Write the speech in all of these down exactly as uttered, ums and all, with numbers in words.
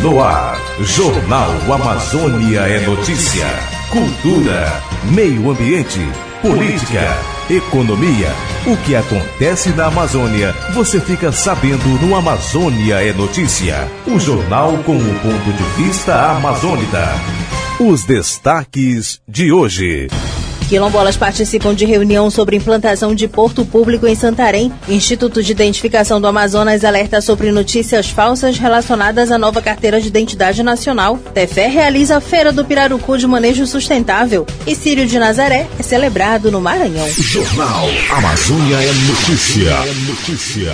no ar. Jornal Amazônia é notícia. Cultura, meio ambiente, política, economia. O que acontece na Amazônia, você fica sabendo no Amazônia é Notícia. O jornal com o ponto de vista amazônida. Os destaques de hoje. Quilombolas participam de reunião sobre implantação de porto público em Santarém. Instituto de Identificação do Amazonas alerta sobre notícias falsas relacionadas à nova carteira de identidade nacional. Tefé realiza a Feira do Pirarucu de Manejo Sustentável. E Círio de Nazaré é celebrado no Maranhão. Jornal Amazônia é Notícia. É notícia.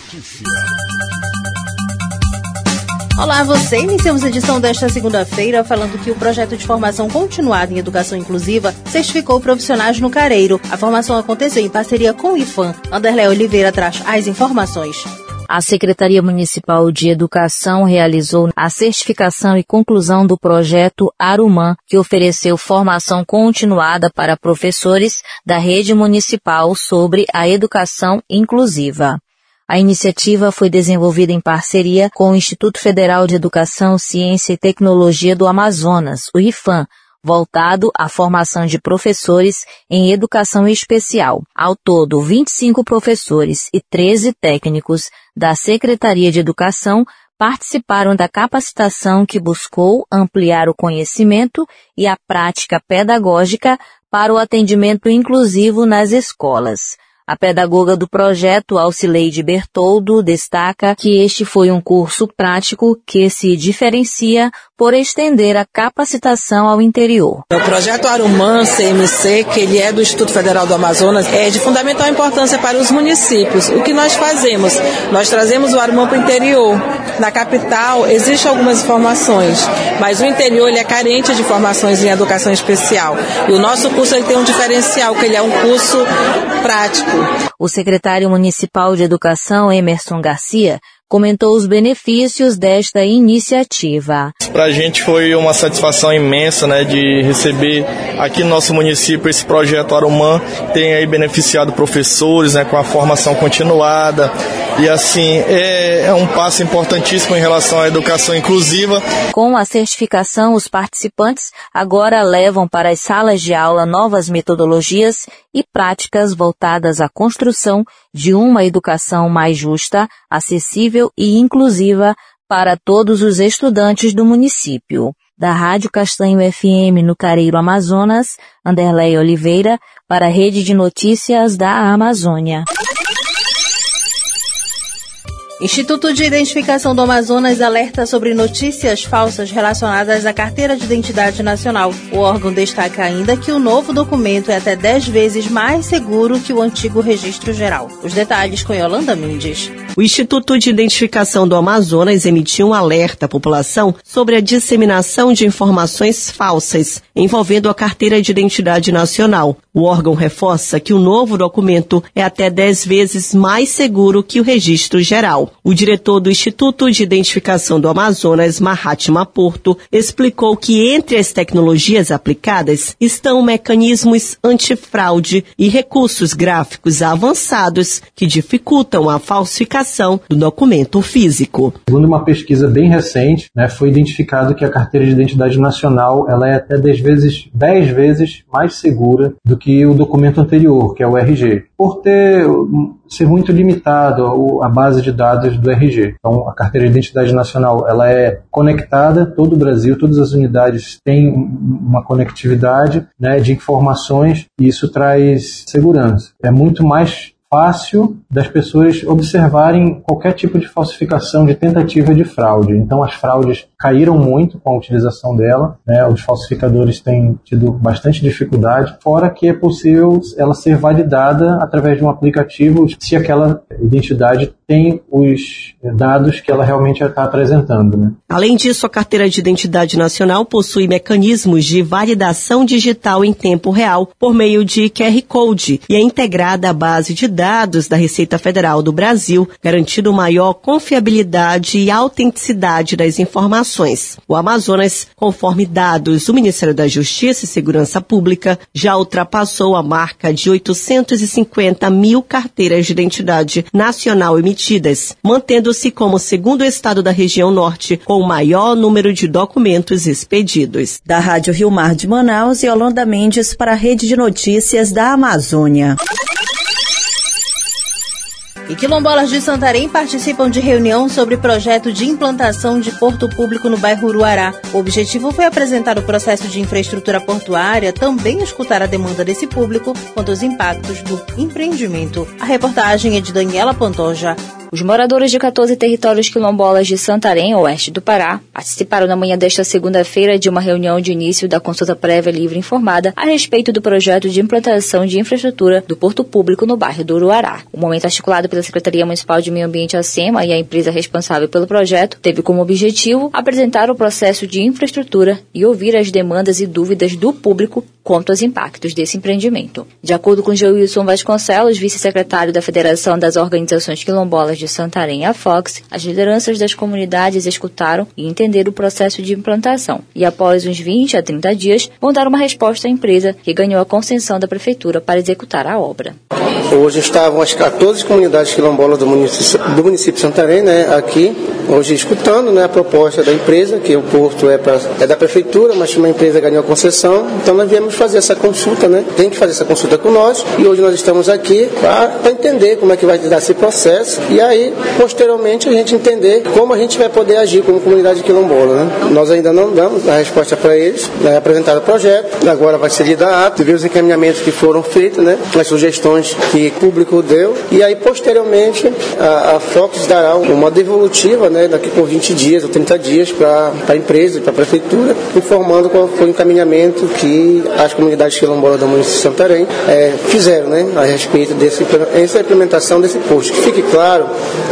Olá, você. Iniciamos a edição desta segunda-feira falando que o projeto de formação continuada em educação inclusiva certificou profissionais no Careiro. A formação aconteceu em parceria com o IFAM. Anderlé Oliveira traz as informações. A Secretaria Municipal de Educação realizou a certificação e conclusão do projeto Arumã, que ofereceu formação continuada para professores da rede municipal sobre a educação inclusiva. A iniciativa foi desenvolvida em parceria com o Instituto Federal de Educação, Ciência e Tecnologia do Amazonas, o IFAM, voltado à formação de professores em educação especial. Ao todo, vinte e cinco professores e treze técnicos da Secretaria de Educação participaram da capacitação que buscou ampliar o conhecimento e a prática pedagógica para o atendimento inclusivo nas escolas. A pedagoga do projeto, Alcileide Bertoldo, destaca que este foi um curso prático que se diferencia por estender a capacitação ao interior. O projeto Arumã C M C, que ele é do Instituto Federal do Amazonas, é de fundamental importância para os municípios. O que nós fazemos? Nós trazemos o Arumã para o interior. Na capital existem algumas informações, mas o interior ele é carente de informações em educação especial. E o nosso curso ele tem um diferencial, que ele é um curso prático. O secretário municipal de Educação, Emerson Garcia, comentou os benefícios desta iniciativa. Para a gente foi uma satisfação imensa, né, de receber aqui no nosso município esse projeto Arumã, tem aí beneficiado professores, né, com a formação continuada, e assim, é, é um passo importantíssimo em relação à educação inclusiva. Com a certificação, os participantes agora levam para as salas de aula novas metodologias e práticas voltadas à construção de uma educação mais justa, acessível e inclusiva para todos os estudantes do município. Da Rádio Castanho F M no Careiro Amazonas, Anderlé Oliveira, para a Rede de Notícias da Amazônia. Instituto de Identificação do Amazonas alerta sobre notícias falsas relacionadas à Carteira de Identidade Nacional. O órgão destaca ainda que o novo documento é até dez vezes mais seguro que o antigo Registro Geral. Os detalhes com Yolanda Mendes. O Instituto de Identificação do Amazonas emitiu um alerta à população sobre a disseminação de informações falsas envolvendo a Carteira de Identidade Nacional. O órgão reforça que o novo documento é até dez vezes mais seguro que o Registro Geral. O diretor do Instituto de Identificação do Amazonas, Mahatma Porto, explicou que entre as tecnologias aplicadas estão mecanismos antifraude e recursos gráficos avançados que dificultam a falsificação do documento físico. Segundo uma pesquisa bem recente, né, foi identificado que a Carteira de Identidade Nacional ela é até dez vezes, dez vezes mais segura do que o documento anterior, que é o R G, por ter ser muito limitado a base de dados do R G. Então, a Carteira de Identidade Nacional ela é conectada, todo o Brasil, todas as unidades têm uma conectividade, né, de informações, e isso traz segurança. É muito mais fácil das pessoas observarem qualquer tipo de falsificação, de tentativa de fraude. Então, as fraudes caíram muito com a utilização dela, né? Os falsificadores têm tido bastante dificuldade, fora que é possível ela ser validada através de um aplicativo se aquela identidade tem os dados que ela realmente está apresentando, né? Além disso, a Carteira de Identidade Nacional possui mecanismos de validação digital em tempo real por meio de Q R Code e é integrada à base de dados da Receita Federal do Brasil, garantindo maior confiabilidade e autenticidade das informações licitações. O Amazonas, conforme dados do Ministério da Justiça e Segurança Pública, já ultrapassou a marca de oitocentos e cinquenta mil carteiras de identidade nacional emitidas, mantendo-se como o segundo estado da região norte com o maior número de documentos expedidos. Da Rádio Rio Mar de Manaus, Yolanda Mendes para a Rede de Notícias da Amazônia. E quilombolas de Santarém participam de reunião sobre projeto de implantação de porto público no bairro Uruará. O objetivo foi apresentar o processo de infraestrutura portuária, também escutar a demanda desse público quanto aos impactos do empreendimento. A reportagem é de Daniela Pantoja. Os moradores de quatorze territórios quilombolas de Santarém, oeste do Pará, participaram na manhã desta segunda-feira de uma reunião de início da consulta prévia livre informada a respeito do projeto de implantação de infraestrutura do porto público no bairro do Uruará. O momento articulado pela Secretaria Municipal de Meio Ambiente, a SEMA, e a empresa responsável pelo projeto, teve como objetivo apresentar o processo de infraestrutura e ouvir as demandas e dúvidas do público quanto aos impactos desse empreendimento. De acordo com Geilson Vasconcelos, vice-secretário da Federação das Organizações Quilombolas de Santarém, a Fox, as lideranças das comunidades escutaram e entenderam o processo de implantação e, após uns vinte a trinta dias, vão dar uma resposta à empresa que ganhou a concessão da Prefeitura para executar a obra. Hoje estavam as quatorze comunidades quilombolas do município, do município de Santarém, né, aqui, hoje escutando, né, a proposta da empresa, que o porto é, pra, é da Prefeitura, mas uma empresa ganhou a concessão, então nós viemos fazer essa consulta, né, tem que fazer essa consulta com nós, e hoje nós estamos aqui para entender como é que vai dar esse processo, e aí, posteriormente, a gente entender como a gente vai poder agir como comunidade quilombola, né. Nós ainda não damos a resposta para eles, né, apresentaram o projeto, agora vai ser lido a ato, ver os encaminhamentos que foram feitos, né, as sugestões que o público deu, e aí, posteriormente, a, a Fox dará uma devolutiva, né, daqui por vinte dias ou trinta dias para a empresa e para a Prefeitura, informando qual foi o encaminhamento que as comunidades quilombolas do município de Santarém é, fizeram, né, a respeito desse, essa implementação desse posto. Que fique claro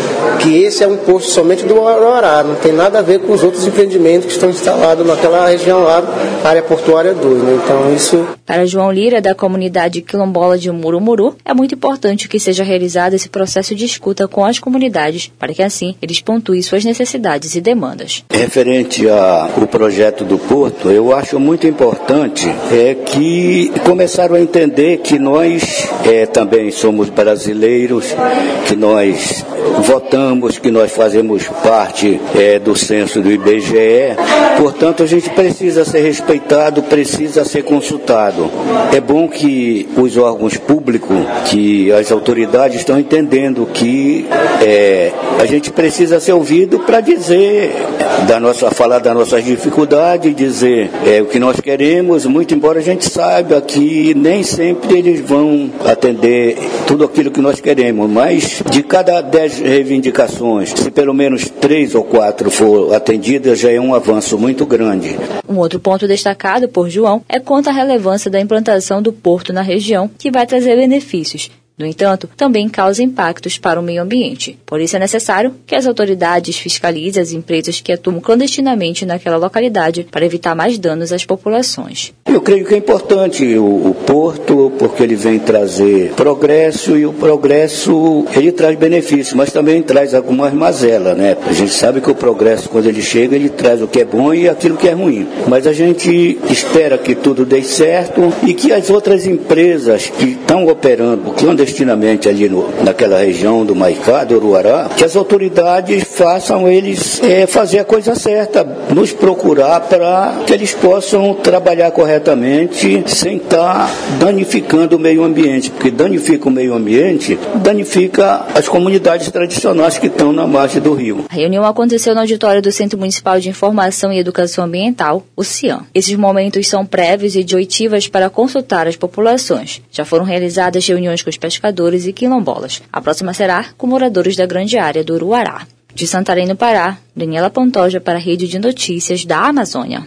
que esse é um posto somente do Uruará, não tem nada a ver com os outros empreendimentos que estão instalados naquela região lá, área portuária dois, né? Então isso... Para João Lira, da comunidade quilombola de Murumuru, é muito importante que seja realizado esse processo de escuta com as comunidades, para que assim eles pontuem suas necessidades e demandas. Referente ao projeto do porto, eu acho muito importante é que começaram a entender que nós é, também somos brasileiros, que nós votamos, que nós fazemos parte é, do censo do I B G E, portanto a gente precisa ser respeitado, precisa ser consultado. É bom que os órgãos públicos, que as autoridades estão entendendo que é, a gente precisa ser ouvido para dizer, da nossa, falar das nossas dificuldades, dizer é, o que nós queremos, muito embora a gente saiba que nem sempre eles vão atender tudo aquilo que nós queremos, mas de cada dez reivindicações, se pelo menos três ou quatro for atendidas, já é um avanço muito grande. Um outro ponto destacado por João é quanto à relevância da implantação do porto na região, que vai trazer benefícios. No entanto, também causa impactos para o meio ambiente. Por isso é necessário que as autoridades fiscalizem as empresas que atuam clandestinamente naquela localidade para evitar mais danos às populações. Eu creio que é importante o, o porto, porque ele vem trazer progresso e o progresso ele traz benefícios, mas também traz algumas mazelas, né? A gente sabe que o progresso, quando ele chega, ele traz o que é bom e aquilo que é ruim. Mas a gente espera que tudo dê certo e que as outras empresas que estão operando clandestinamente destinamente ali no, naquela região do Maicá, do Uruará, que as autoridades façam eles é, fazer a coisa certa, nos procurar para que eles possam trabalhar corretamente sem estar danificando o meio ambiente, porque danifica o meio ambiente, danifica as comunidades tradicionais que estão na margem do rio. A reunião aconteceu no auditório do Centro Municipal de Informação e Educação Ambiental, o CIAM. Esses momentos são prévios e de oitivas para consultar as populações. Já foram realizadas reuniões com os pescadores e quilombolas. A próxima será com moradores da grande área do Uruará. De Santarém, no Pará, Daniela Pantoja para a Rede de Notícias da Amazônia.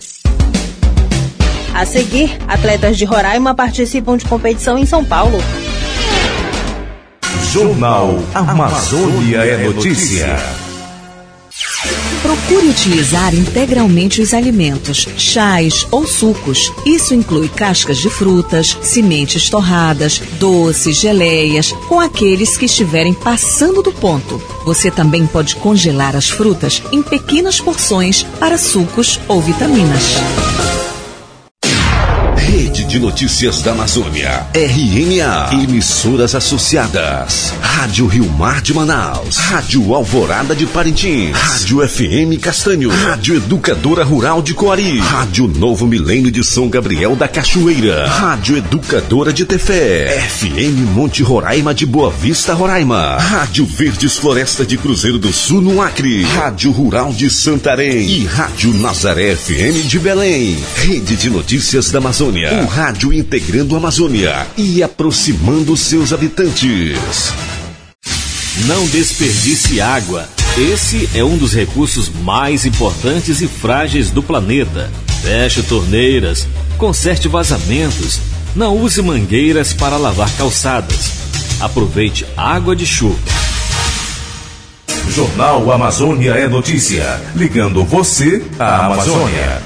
A seguir, atletas de Roraima participam de competição em São Paulo. Jornal Amazônia é Notícia. Procure utilizar integralmente os alimentos, chás ou sucos. Isso inclui cascas de frutas, sementes torradas, doces, geleias, com aqueles que estiverem passando do ponto. Você também pode congelar as frutas em pequenas porções para sucos ou vitaminas. Rede de Notícias da Amazônia, R N A, emissoras associadas, Rádio Rio Mar de Manaus, Rádio Alvorada de Parintins, Rádio F M Castanho, Rádio Educadora Rural de Coari, Rádio Novo Milênio de São Gabriel da Cachoeira, Rádio Educadora de Tefé, F M Monte Roraima de Boa Vista, Roraima, Rádio Verdes Floresta de Cruzeiro do Sul no Acre, Rádio Rural de Santarém e Rádio Nazaré F M de Belém. Rede de Notícias da Amazônia, um rádio integrando a Amazônia e aproximando seus habitantes. Não desperdice água. Esse é um dos recursos mais importantes e frágeis do planeta. Feche torneiras, conserte vazamentos, não use mangueiras para lavar calçadas. Aproveite água de chuva. Jornal Amazônia é notícia, ligando você à Amazônia.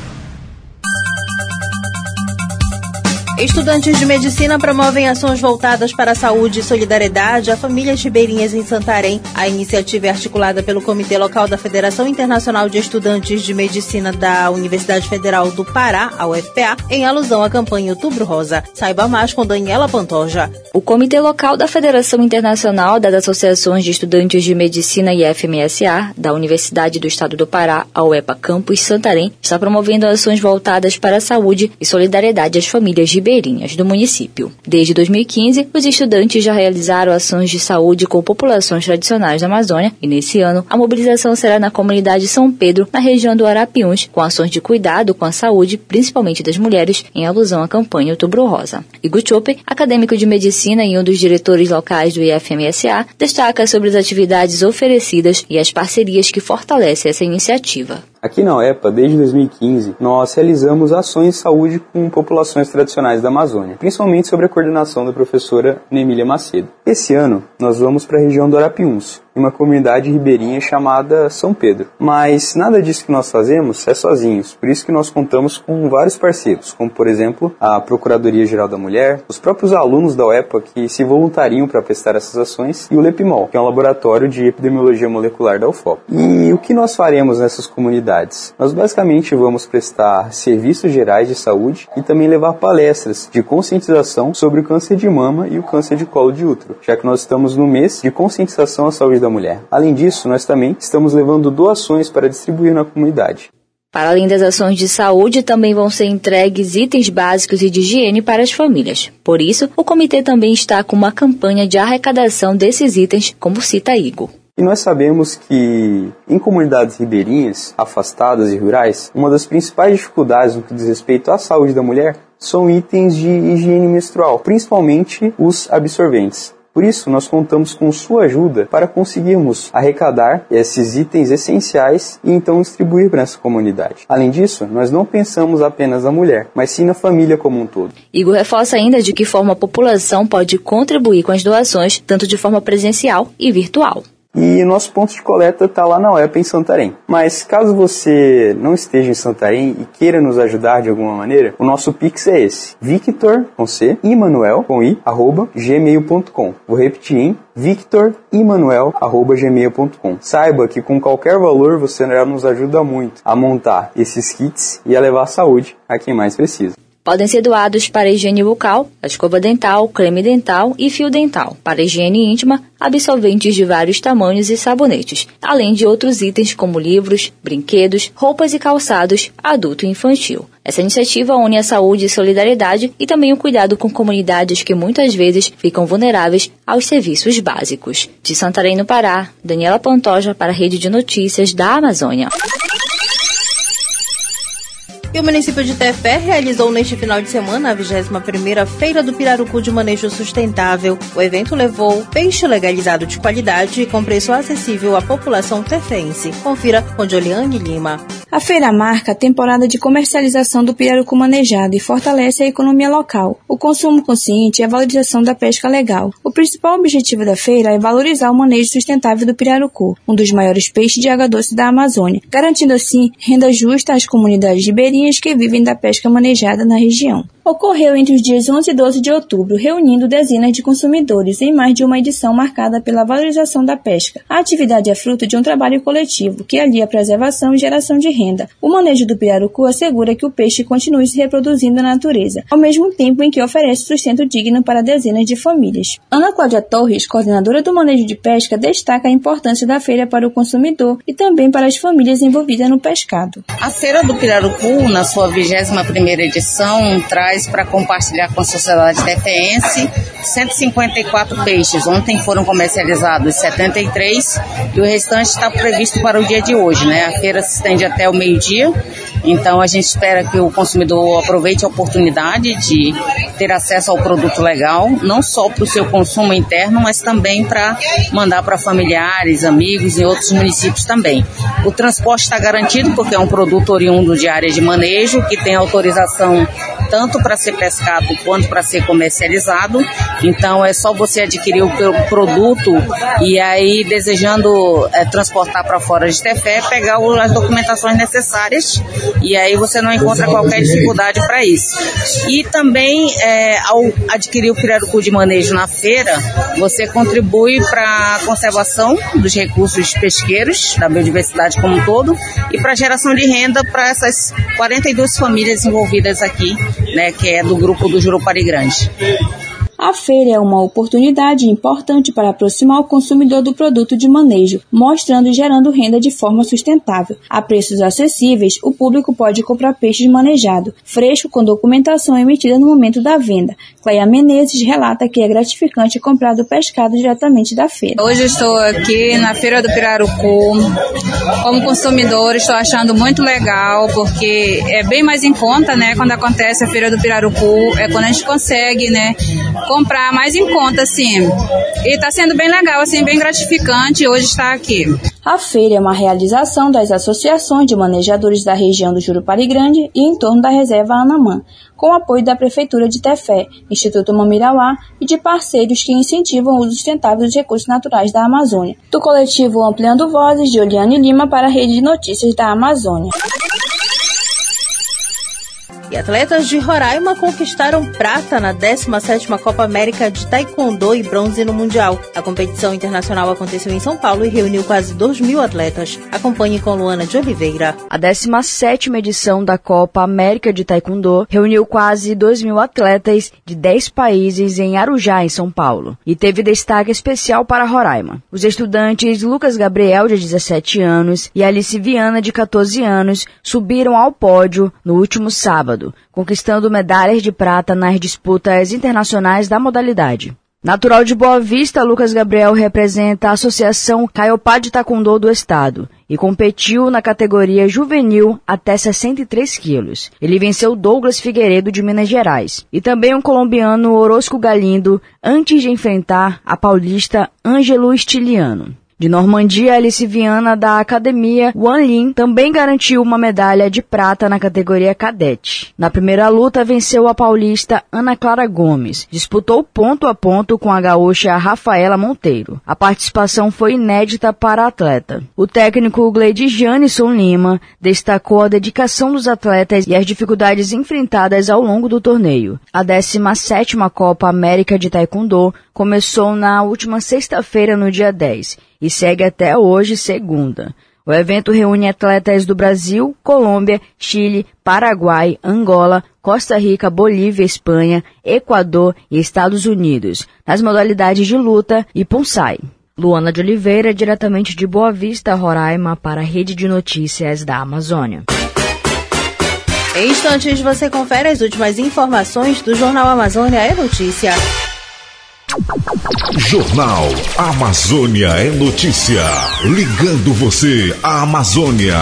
Estudantes de medicina promovem ações voltadas para a saúde e solidariedade a famílias ribeirinhas em Santarém. A iniciativa é articulada pelo Comitê Local da Federação Internacional de Estudantes de Medicina da Universidade Federal do Pará, a U F P A, em alusão à campanha Outubro Rosa. Saiba mais com Daniela Pantoja. O Comitê Local da Federação Internacional das Associações de Estudantes de Medicina e F M S A, da Universidade do Estado do Pará, a U E P A Campus Santarém, está promovendo ações voltadas para a saúde e solidariedade às famílias ribeirinhas do município. Desde dois mil e quinze, os estudantes já realizaram ações de saúde com populações tradicionais da Amazônia e, nesse ano, a mobilização será na comunidade São Pedro, na região do Arapiuns, com ações de cuidado com a saúde, principalmente das mulheres, em alusão à campanha Outubro Rosa. Igor Chope, acadêmico de medicina e um dos diretores locais do I F M S A, destaca sobre as atividades oferecidas e as parcerias que fortalecem essa iniciativa. Aqui na U E P A, desde dois mil e quinze, nós realizamos ações de saúde com populações tradicionais da Amazônia, principalmente sob a coordenação da professora Nemília Macedo. Esse ano, nós vamos para a região do Arapiuns, em uma comunidade ribeirinha chamada São Pedro. Mas nada disso que nós fazemos é sozinhos, por isso que nós contamos com vários parceiros, como por exemplo a Procuradoria-Geral da Mulher, os próprios alunos da U E P A que se voluntariam para prestar essas ações e o LEPIMOL, que é um laboratório de epidemiologia molecular da U F O P. E o que nós faremos nessas comunidades? Nós basicamente vamos prestar serviços gerais de saúde e também levar palestras de conscientização sobre o câncer de mama e o câncer de colo de útero, já que nós estamos no mês de conscientização à saúde da mulher. Além disso, nós também estamos levando doações para distribuir na comunidade. Para além das ações de saúde, também vão ser entregues itens básicos e de higiene para as famílias. Por isso, o comitê também está com uma campanha de arrecadação desses itens, como cita Igor. E nós sabemos que, em comunidades ribeirinhas, afastadas e rurais, uma das principais dificuldades no que diz respeito à saúde da mulher são itens de higiene menstrual, principalmente os absorventes. Por isso, nós contamos com sua ajuda para conseguirmos arrecadar esses itens essenciais e então distribuir para essa comunidade. Além disso, nós não pensamos apenas na mulher, mas sim na família como um todo. Igor reforça ainda de que forma a população pode contribuir com as doações, tanto de forma presencial e virtual. E o nosso ponto de coleta está lá na U E P A em Santarém. Mas caso você não esteja em Santarém e queira nos ajudar de alguma maneira, o nosso Pix é esse, Victor, com C, Emanuel, com I, arroba, gmail ponto com. Vou repetir, hein? victor emanuel arroba gmail ponto com. Saiba que com qualquer valor você nos ajuda muito a montar esses kits e a levar saúde a quem mais precisa. Podem ser doados para higiene bucal, escova dental, creme dental e fio dental, para higiene íntima, absorventes de vários tamanhos e sabonetes, além de outros itens como livros, brinquedos, roupas e calçados, adulto e infantil. Essa iniciativa une a saúde e solidariedade e também o cuidado com comunidades que muitas vezes ficam vulneráveis aos serviços básicos. De Santarém, no Pará, Daniela Pantoja para a Rede de Notícias da Amazônia. E o município de Tefé realizou neste final de semana a vigésima primeira Feira do Pirarucu de Manejo Sustentável. O evento levou peixe legalizado de qualidade e com preço acessível à população tefense. Confira com Joliane Lima. A feira marca a temporada de comercialização do pirarucu manejado e fortalece a economia local, o consumo consciente e a valorização da pesca legal. O principal objetivo da feira é valorizar o manejo sustentável do pirarucu, um dos maiores peixes de água doce da Amazônia, garantindo assim renda justa às comunidades ribeirinhas que vivem da pesca manejada na região. Ocorreu entre os dias onze e doze de outubro, reunindo dezenas de consumidores em mais de uma edição marcada pela valorização da pesca. A atividade é fruto de um trabalho coletivo, que alia a preservação e geração de renda. O manejo do pirarucu assegura que o peixe continue se reproduzindo na natureza, ao mesmo tempo em que oferece sustento digno para dezenas de famílias. Ana Cláudia Torres, coordenadora do manejo de pesca, destaca a importância da feira para o consumidor e também para as famílias envolvidas no pescado. A Feira do Pirarucu, na sua vigésima primeira edição, traz para compartilhar com a sociedade defeense cento e cinquenta e quatro peixes. Ontem foram comercializados setenta e três e o restante está previsto para o dia de hoje, né? A feira se estende até o meio-dia, então a gente espera que o consumidor aproveite a oportunidade de ter acesso ao produto legal, não só para o seu consumo interno, mas também para mandar para familiares, amigos e outros municípios também. O transporte está garantido porque é um produto oriundo de área de manejo, que tem autorização tanto para ser pescado quanto para ser comercializado. Então é só você adquirir o produto e aí, desejando é, transportar para fora de Tefé, pegar o, as documentações necessárias, e aí você não encontra qualquer dificuldade para isso. E também, é, ao adquirir o pirarucu de manejo na feira, você contribui para a conservação dos recursos pesqueiros, da biodiversidade como um todo, e para a geração de renda para essas quarenta e duas famílias envolvidas aqui, né, que é do grupo do Jurupari Grande. A feira é uma oportunidade importante para aproximar o consumidor do produto de manejo, mostrando e gerando renda de forma sustentável. A preços acessíveis, o público pode comprar peixe manejado, fresco com documentação emitida no momento da venda. Cleia Menezes relata que é gratificante comprar do pescado diretamente da feira. Hoje estou aqui na Feira do Pirarucu. Como consumidor, estou achando muito legal, porque é bem mais em conta, né? Quando acontece a Feira do Pirarucu, é quando a gente consegue, né, comprar mais em conta, assim. E está sendo bem legal, assim, bem gratificante hoje estar aqui. A feira é uma realização das associações de manejadores da região do Jurupari Grande e em torno da reserva Anamã, com apoio da Prefeitura de Tefé, Instituto Mamirauá e de parceiros que incentivam o uso sustentável dos recursos naturais da Amazônia. Do coletivo Ampliando Vozes, de Oliane Lima para a Rede de Notícias da Amazônia. E atletas de Roraima conquistaram prata na décima sétima Copa América de Taekwondo e bronze no Mundial. A competição internacional aconteceu em São Paulo e reuniu quase dois mil atletas. Acompanhe com Luana de Oliveira. A décima sétima edição da Copa América de Taekwondo reuniu quase dois mil atletas de dez países em Arujá, em São Paulo, e teve destaque especial para Roraima. Os estudantes Lucas Gabriel, de dezessete anos, e Alice Viana, de catorze anos, subiram ao pódio no último sábado, conquistando medalhas de prata nas disputas internacionais da modalidade. Natural de Boa Vista, Lucas Gabriel representa a Associação Caiopá de Taekwondo do Estado e competiu na categoria juvenil até sessenta e três quilos. Ele venceu Douglas Figueiredo, de Minas Gerais, e também o colombiano Orozco Galindo, antes de enfrentar a paulista Ângelo Stiliano. De Normandia, Alice Viana, da Academia Wanlin, também garantiu uma medalha de prata na categoria cadete. Na primeira luta, venceu a paulista Ana Clara Gomes. Disputou ponto a ponto com a gaúcha Rafaela Monteiro. A participação foi inédita para a atleta. O técnico Gleides Janisson Lima destacou a dedicação dos atletas e as dificuldades enfrentadas ao longo do torneio. A décima sétima Copa América de Taekwondo começou na última sexta-feira, no dia dez, e segue até hoje, segunda. O evento reúne atletas do Brasil, Colômbia, Chile, Paraguai, Angola, Costa Rica, Bolívia, Espanha, Equador e Estados Unidos, nas modalidades de luta e Ponsai. Luana de Oliveira, diretamente de Boa Vista, Roraima, para a Rede de Notícias da Amazônia. Em instantes, você confere as últimas informações do Jornal Amazônia é Notícia. Jornal Amazônia é Notícia. Ligando você à Amazônia.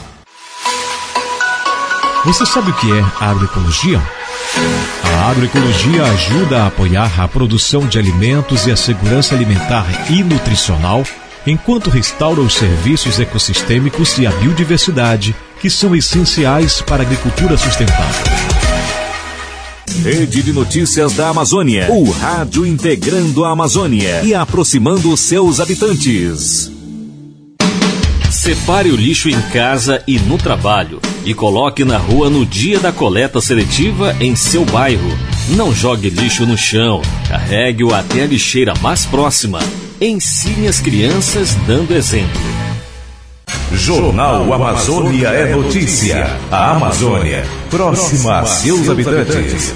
Você sabe o que é agroecologia? A agroecologia ajuda a apoiar a produção de alimentos e a segurança alimentar e nutricional enquanto restaura os serviços ecossistêmicos e a biodiversidade que são essenciais para a agricultura sustentável. Rede de Notícias da Amazônia. O rádio integrando a Amazônia e aproximando seus habitantes. Separe o lixo em casa e no trabalho e coloque na rua no dia da coleta seletiva em seu bairro. Não jogue lixo no chão, carregue-o até a lixeira mais próxima. Ensine as crianças dando exemplo. Jornal Amazônia é notícia. A Amazônia, próxima a seus habitantes.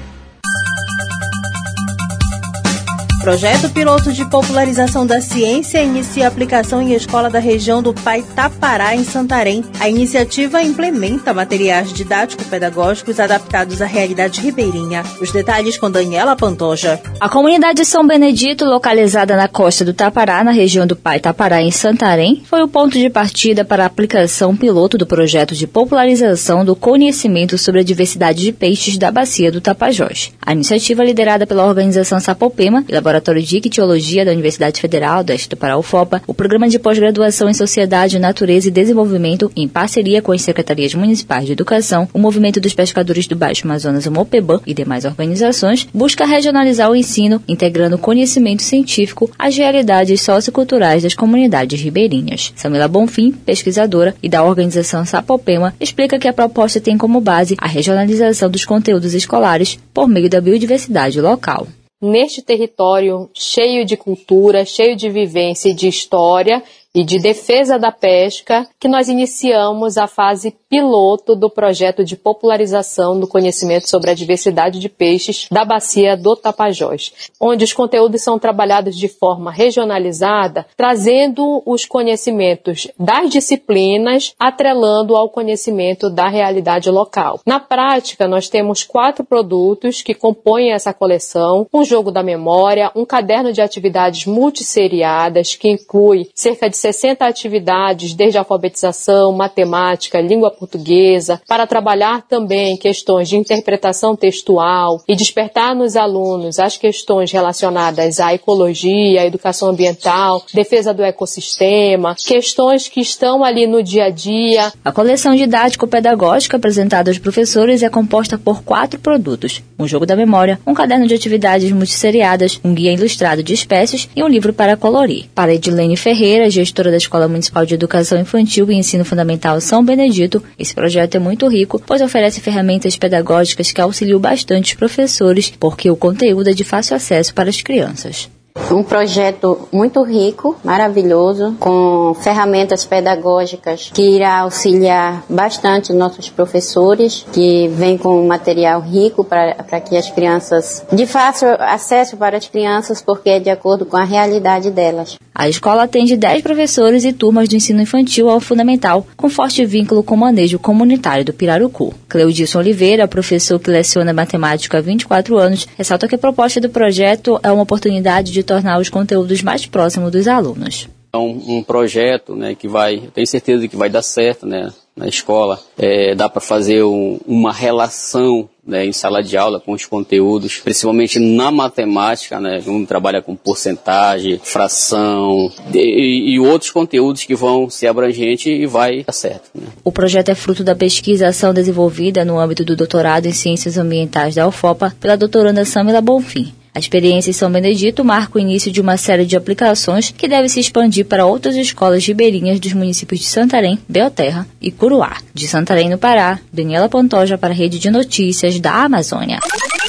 Projeto piloto de popularização da ciência inicia aplicação em escola da região do Paitapará, em Santarém. A iniciativa implementa materiais didático-pedagógicos adaptados à realidade ribeirinha. Os detalhes com Daniela Pantoja. A comunidade São Benedito, localizada na costa do Tapará, na região do Paitapará, em Santarém, foi o ponto de partida para a aplicação piloto do projeto de popularização do conhecimento sobre a diversidade de peixes da bacia do Tapajós. A iniciativa, liderada pela organização Sapopema e Laboratório de Ictiologia da Universidade Federal do Oeste do Pará, U F O P A, o Programa de Pós-Graduação em Sociedade, Natureza e Desenvolvimento, em parceria com as Secretarias Municipais de Educação, o Movimento dos Pescadores do Baixo Amazonas, o MOPEBAN, e demais organizações, busca regionalizar o ensino, integrando conhecimento científico às realidades socioculturais das comunidades ribeirinhas. Samila Bonfim, pesquisadora e da organização Sapopema, explica que a proposta tem como base a regionalização dos conteúdos escolares por meio da biodiversidade local. Neste território cheio de cultura, cheio de vivência e de história e de defesa da pesca, que nós iniciamos a fase piloto do projeto de popularização do conhecimento sobre a diversidade de peixes da bacia do Tapajós, onde os conteúdos são trabalhados de forma regionalizada, trazendo os conhecimentos das disciplinas, atrelando ao conhecimento da realidade local. Na prática, nós temos quatro produtos que compõem essa coleção: um jogo da memória, um caderno de atividades multisseriadas, que inclui cerca de sessenta atividades, desde alfabetização, matemática, língua portuguesa, para trabalhar também questões de interpretação textual e despertar nos alunos as questões relacionadas à ecologia, à educação ambiental, defesa do ecossistema, questões que estão ali no dia a dia. A coleção didático-pedagógica apresentada aos professores é composta por quatro produtos: um jogo da memória, um caderno de atividades multisseriadas, um guia ilustrado de espécies e um livro para colorir. Para Edilene Ferreira, gestora da Escola Municipal de Educação Infantil e Ensino Fundamental São Benedito, esse projeto é muito rico, pois oferece ferramentas pedagógicas que auxiliam bastante os professores, porque o conteúdo é de fácil acesso para as crianças. Um projeto muito rico, maravilhoso, com ferramentas pedagógicas que irá auxiliar bastante nossos professores, que vem com um material rico para que as crianças, de fácil acesso para as crianças, porque é de acordo com a realidade delas. A escola atende dez professores e turmas do ensino infantil ao fundamental, com forte vínculo com o manejo comunitário do pirarucu. Cleudilson Oliveira, professor que leciona matemática há vinte e quatro anos, ressalta que a proposta do projeto é uma oportunidade de tornar os conteúdos mais próximos dos alunos. É um, um projeto, né, que vai, eu tenho certeza que vai dar certo, né, na escola. É, dá para fazer um, uma relação, né, em sala de aula com os conteúdos, principalmente na matemática, né, um trabalha com porcentagem, fração e, e outros conteúdos que vão ser abrangentes e vai dar certo, né. O projeto é fruto da pesquisação desenvolvida no âmbito do doutorado em Ciências Ambientais da U F O P A pela doutoranda Samila Bonfim. A experiência em São Benedito marca o início de uma série de aplicações que deve se expandir para outras escolas ribeirinhas dos municípios de Santarém, Belterra e Curuá. De Santarém, no Pará, Daniela Pantoja para a Rede de Notícias da Amazônia.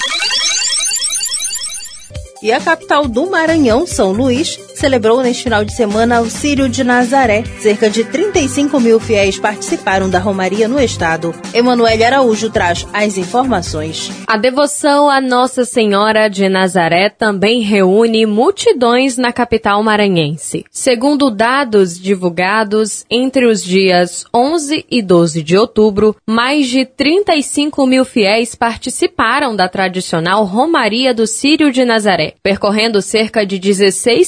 E a capital do Maranhão, São Luís, celebrou neste final de semana o Círio de Nazaré. Cerca de trinta e cinco mil fiéis participaram da romaria no estado. Emanuele Araújo traz as informações. A devoção à Nossa Senhora de Nazaré também reúne multidões na capital maranhense. Segundo dados divulgados, entre os dias onze e doze de outubro, mais de trinta e cinco mil fiéis participaram da tradicional romaria do Círio de Nazaré, percorrendo cerca de dezesseis quilômetros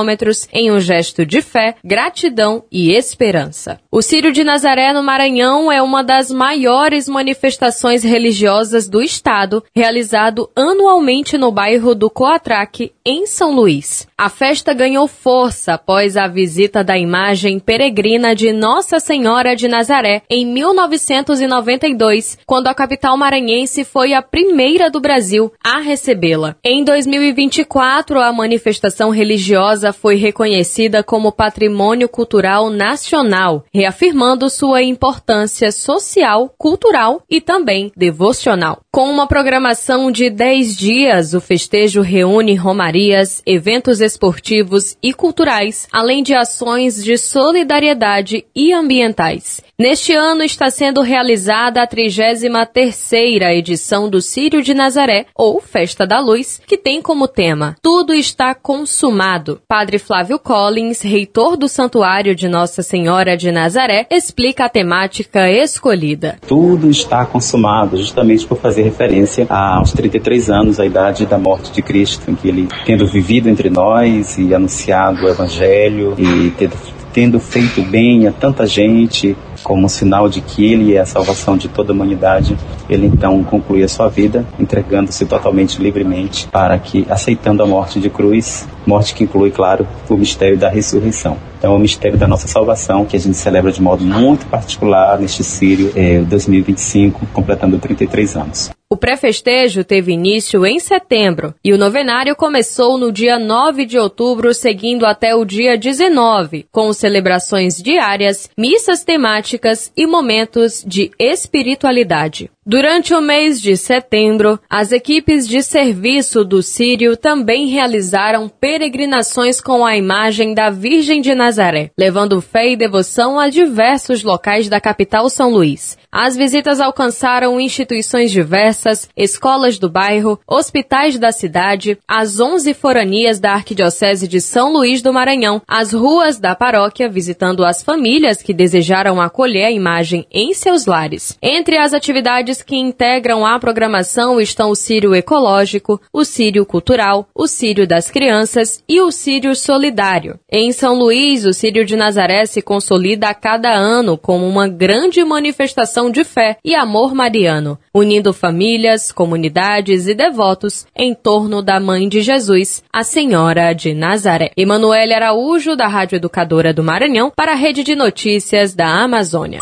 quilômetros em um gesto de fé, gratidão e esperança. O Círio de Nazaré no Maranhão é uma das maiores manifestações religiosas do estado, realizado anualmente no bairro do Coatraque, em São Luís. A festa ganhou força após a visita da imagem peregrina de Nossa Senhora de Nazaré em mil novecentos e noventa e dois, quando a capital maranhense foi a primeira do Brasil a recebê-la. Em dois mil e vinte e quatro, a manifestação religiosa foi reconhecida como Patrimônio Cultural Nacional, reafirmando sua importância social, cultural e também devocional. Com uma programação de dez dias, o festejo reúne romarias, eventos esportivos e culturais, além de ações de solidariedade e ambientais. Neste ano está sendo realizada a trigésima terceira edição do Círio de Nazaré, ou Festa da Luz, que tem como tema Tudo está consumado. Padre Flávio Collins, reitor do Santuário de Nossa Senhora de Nazaré, explica a temática escolhida. Tudo está consumado, justamente por fazer referência aos trinta e três anos, a idade da morte de Cristo, em que ele, tendo vivido entre nós e anunciado o Evangelho e tendo, tendo feito bem a tanta gente, como um sinal de que ele é a salvação de toda a humanidade, ele então conclui a sua vida, entregando-se totalmente livremente para que, aceitando a morte de cruz, morte que inclui, claro, o mistério da ressurreição. Então, é o mistério da nossa salvação, que a gente celebra de modo muito particular neste Círio é, dois mil e vinte e cinco, completando trinta e três anos. O pré-festejo teve início em setembro e o novenário começou no dia nove de outubro, seguindo até o dia dezenove, com celebrações diárias, missas temáticas e momentos de espiritualidade. Durante o mês de setembro, as equipes de serviço do Círio também realizaram peregrinações com a imagem da Virgem de Nazaré, levando fé e devoção a diversos locais da capital São Luís. As visitas alcançaram instituições diversas, escolas do bairro, hospitais da cidade, as onze foranias da Arquidiocese de São Luís do Maranhão, as ruas da paróquia, visitando as famílias que desejaram acolher a imagem em seus lares. Entre as atividades que integram a programação estão o Círio Ecológico, o Círio Cultural, o Círio das Crianças e o Círio Solidário. Em São Luís, o Círio de Nazaré se consolida a cada ano como uma grande manifestação de fé e amor mariano, unindo famílias, comunidades e devotos em torno da Mãe de Jesus, a Senhora de Nazaré. Emanuele Araújo, da Rádio Educadora do Maranhão, para a Rede de Notícias da Amazônia.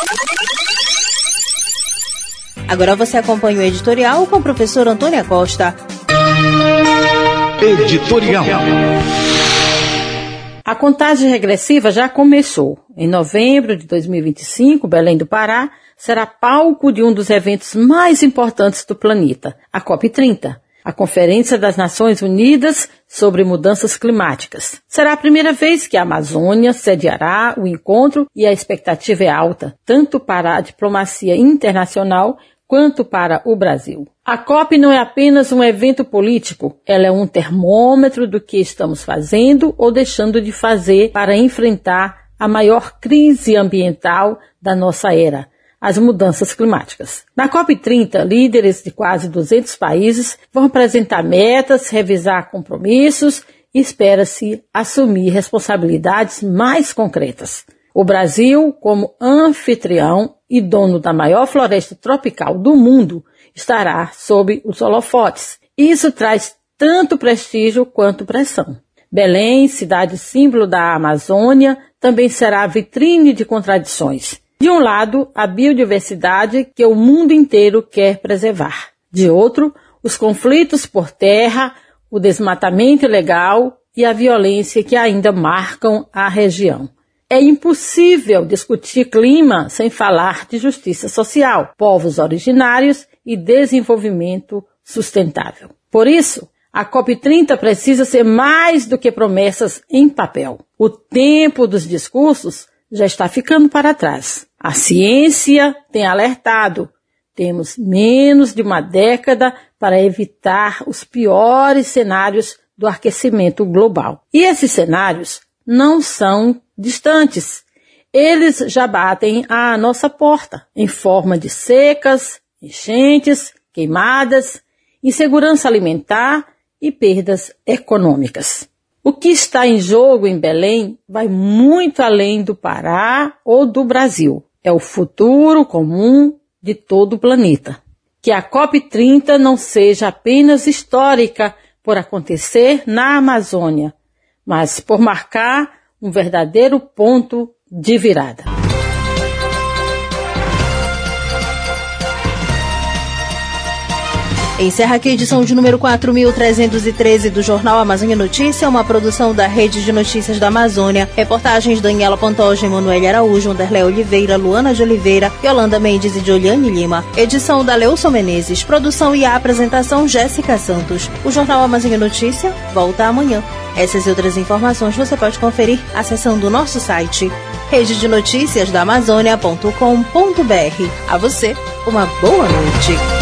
Agora você acompanha o editorial com o professor Antônia Costa. Editorial. A contagem regressiva já começou. Em novembro de dois mil e vinte e cinco, Belém do Pará será palco de um dos eventos mais importantes do planeta, a COP trinta, a Conferência das Nações Unidas sobre Mudanças Climáticas. Será a primeira vez que a Amazônia sediará o encontro e a expectativa é alta, tanto para a diplomacia internacional quanto para o Brasil. A COP não é apenas um evento político, ela é um termômetro do que estamos fazendo ou deixando de fazer para enfrentar a maior crise ambiental da nossa era, as mudanças climáticas. Na COP trinta, líderes de quase duzentos países vão apresentar metas, revisar compromissos e espera-se assumir responsabilidades mais concretas. O Brasil, como anfitrião e dono da maior floresta tropical do mundo, estará sob os holofotes. Isso traz tanto prestígio quanto pressão. Belém, cidade símbolo da Amazônia, também será vitrine de contradições. De um lado, a biodiversidade que o mundo inteiro quer preservar. De outro, os conflitos por terra, o desmatamento ilegal e a violência que ainda marcam a região. É impossível discutir clima sem falar de justiça social, povos originários e desenvolvimento sustentável. Por isso, a COP trinta precisa ser mais do que promessas em papel. O tempo dos discursos já está ficando para trás. A ciência tem alertado. Temos menos de uma década para evitar os piores cenários do aquecimento global. E esses cenários não são distantes. Eles já batem à nossa porta, em forma de secas, enchentes, queimadas, insegurança alimentar e perdas econômicas. O que está em jogo em Belém vai muito além do Pará ou do Brasil. É o futuro comum de todo o planeta. Que a COP trinta não seja apenas histórica por acontecer na Amazônia, mas por marcar um verdadeiro ponto de virada. Encerra aqui a edição de número quatro mil trezentos e treze do Jornal Amazônia Notícia, uma produção da Rede de Notícias da Amazônia. Reportagens Daniela Pantoja, Emanuele Araújo, Anderlé Oliveira, Luana de Oliveira, Yolanda Mendes e Joliane Lima. Edição da Leilson Menezes. Produção e a apresentação Jéssica Santos. O Jornal Amazônia Notícia volta amanhã. Essas e outras informações você pode conferir acessando o nosso site rede de notícias da amazônia ponto com ponto br. A você, uma boa noite.